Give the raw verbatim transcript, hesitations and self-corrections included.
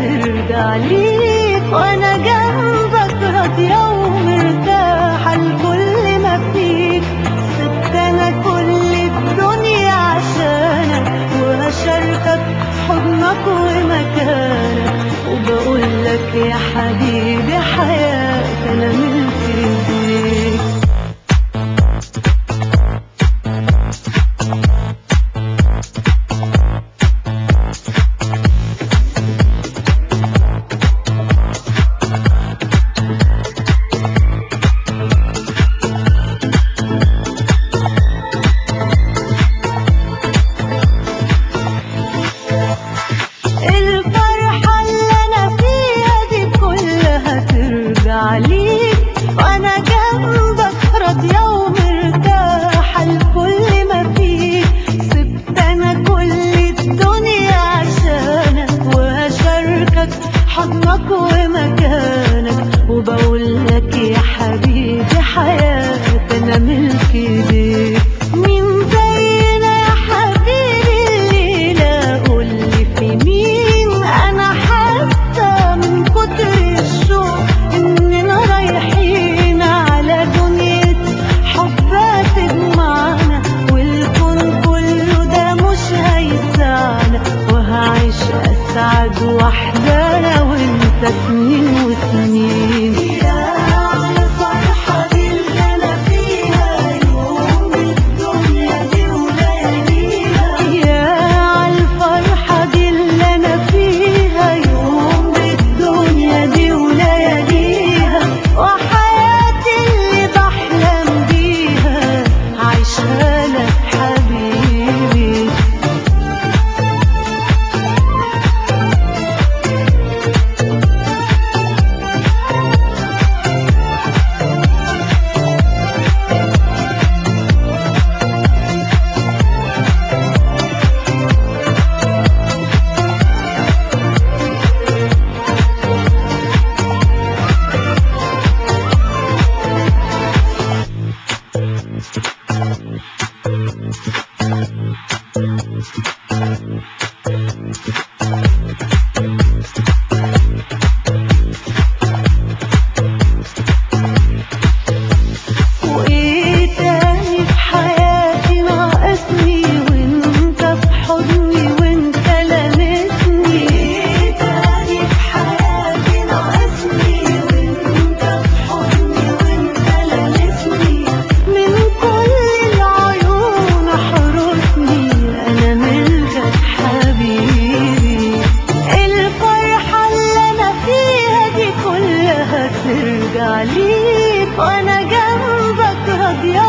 هترجع ليك، وانا جنبك راضية ومرتاحة لكل ما فيك. سبت انا كل الدنيا عشانك، وهشاركك حضنك ومكانك، وبقولك يا حبيبي حياتي انا ملك ايديك. الفرحة اللي أنا فيها دي كلها ترجع ليك، وأنا جنبك راضية ومرتاحة لكل ما فيك. سبت أنا كل الدنيا عشانك، وهشاركك حضنك ومكانك، وبقولك يا حبيبي حياتي أنا ملك ايديك. مين زينا يا حبيبي الليلة قولي في مين؟ أنا حاسة من كتر الشوق إننا رايحين على دنيا حب هتجمعنا، والكون كله ده مش هيسعنا، وهعيش أسعد وحدة أنا وأنت سنين وسنين. يا الفرحة دي اللي أنا فيها، يوم الدنيا دي ولياليها. يا الفرحة دي اللي أنا فيها، يوم الدنيا دي ولياليها، وحياتي اللي بحلم بيها عايشها لك حبيبي. وإيه تاني في حياتي ناقصني وانت في حضني وانت لامسني؟ إيه تاني في حياتي ناقصني وانت في حضني وانت لامسني؟ من كل العيون احرسني انا ملكك حبيبي. الفرحة اللي انا فيها دي كلها ترجع ليك، وانا جنبك راضية